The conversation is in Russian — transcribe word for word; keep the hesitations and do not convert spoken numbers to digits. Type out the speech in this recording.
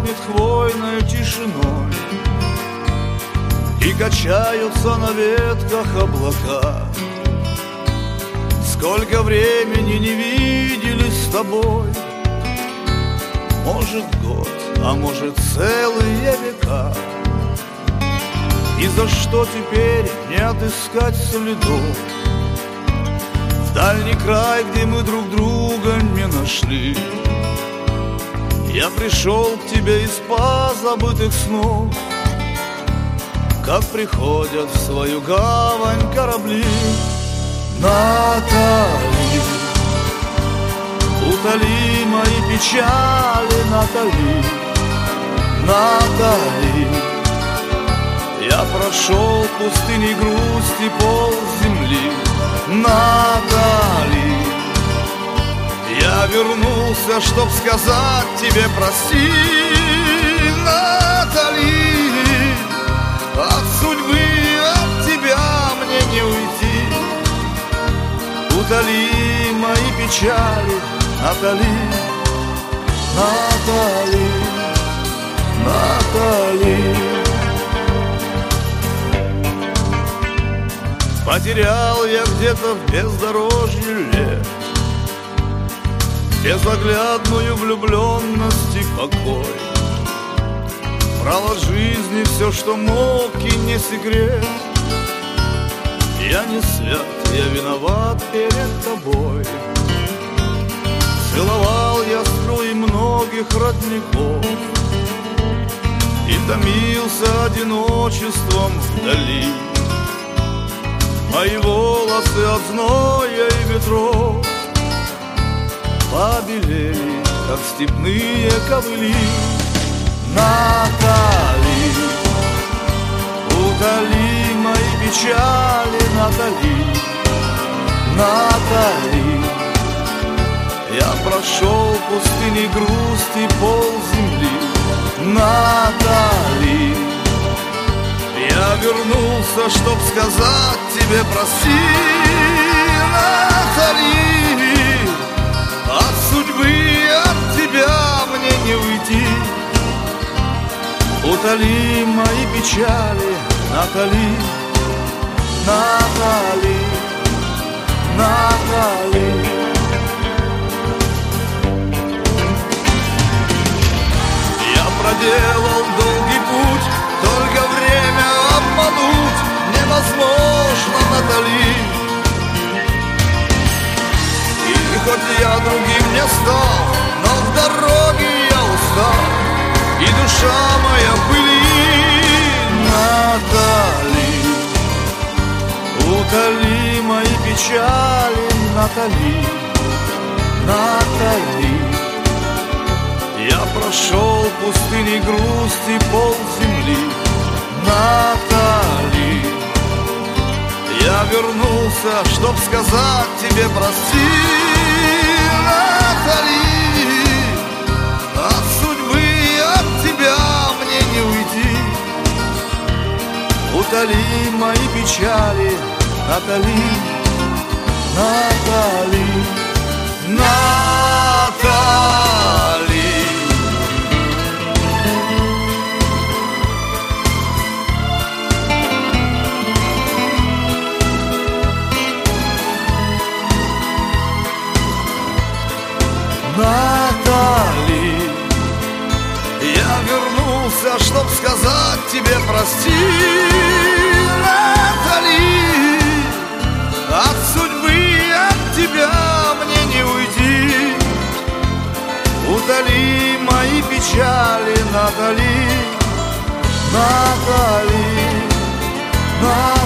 пахнет хвойной тишиной, и качаются на ветках облака. Сколько времени не виделись с тобой, может год, а может целые века. И за что теперь не отыскать следов в дальний край, где мы друг друга не нашли? Я пришел к тебе из позабытых снов, как приходят в свою гавань корабли. Натали, утоли мои печали, Натали, Натали. Я прошел пустыни грусти пол земли, Натали. Я вернулся, чтоб сказать тебе прости, Натали. От судьбы, от тебя мне не уйти. Утоли мои печали, Натали, Натали, Натали. Потерял я где-то в бездорожье лет безоглядную влюбленность и покой. Брал от жизни все, что мог, и не секрет. Я не свят, я виноват перед тобой. Целовал я струи многих родников и томился одиночеством вдали. Мои волосы от зноя и ветров побелели, как степные ковыли. Натали, утоли мои печали, Натали, Натали. Я прошел пустыни грусти пол земли, Натали. Я вернулся, чтоб сказать тебе прости, Натали. От судьбы, от тебя мне не уйти. Утоли мои печали, Натали, Натали, Натали. Я проделал долгий путь, только время обмануть невозможно, Натали. И хоть я другим не стал, но в дороге я устал, и душа моя в пыли. Натали, утоли мои печали, Натали, Натали. Я прошел пустыни грусти пол земли, Натали. Я вернулся, чтоб сказать тебе прости, Натали. От судьбы, от тебя мне не уйти. Утоли мои печали, Натали, Натали, Натали. Натали, я вернулся, чтоб сказать тебе прости, Натали. От судьбы, от тебя мне не уйти. Утоли мои печали, Натали, Натали, Натали.